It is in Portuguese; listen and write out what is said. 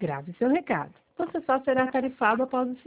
Grave seu recado. Você só será tarifado após o